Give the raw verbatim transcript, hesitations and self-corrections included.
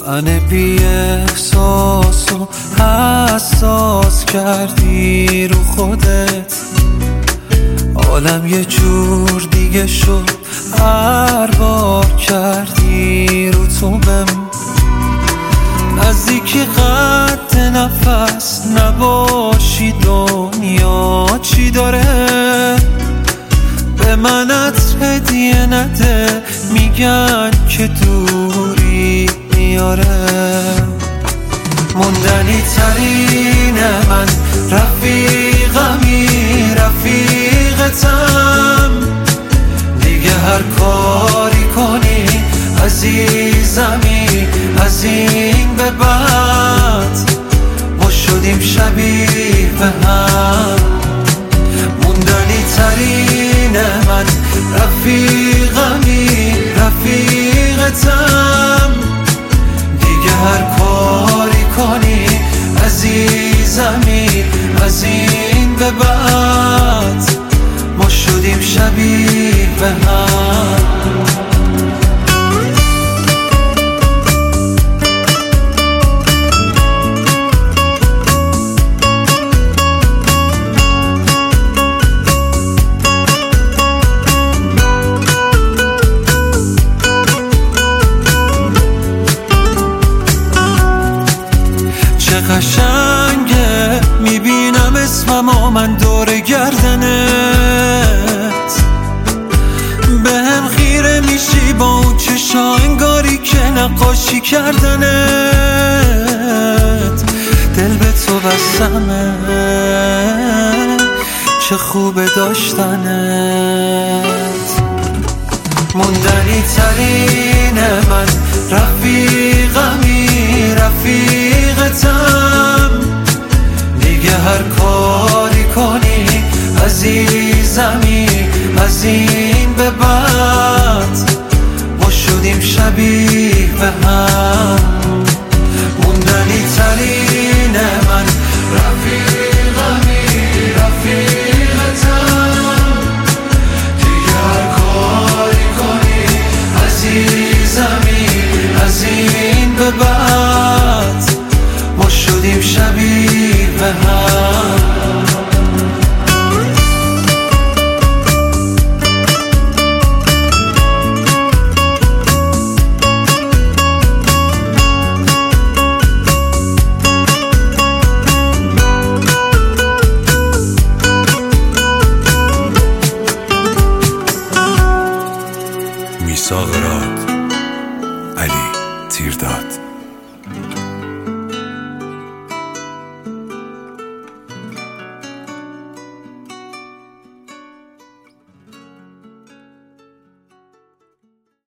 من بی احساس و حساس کردی رو خودت، عالم یه جور دیگه شد هر بار کردی رو تو بم. نزدیکی قد نفس نباشی دنیا چی داره، به منت هدیه نده میگن که دوری میاره. موندنی ترین من رفیقمی رفیقتم، دیگه هر کاری کنی عزیزمی از این به بعد ما شدیم شبیه به هم. موندنی ترین من رفیقمی رفیقتم، دیگه هر کاری کنی عزیزمی از این به بعد ما شدیم شبیه به هم. قشنگه میبینم اسممو من دور گردنت، به هم خیره میشی با اون چشا انگاری که نقاشی کردنت. دل به تو بستمه چه خوبه داشتنت. موندنی ترین من رفیقمی رفیقتم، دیگه هر کاری کنی عزیزمی از این به بعد ما شدیم شبیه به هم. موندنی ترین من رفیقمی رفیقتم، دیگه هر کاری کنی عزیزمی از این به بعد ما شدیم شبیه به هم. میثاق راد، علی تیرداد.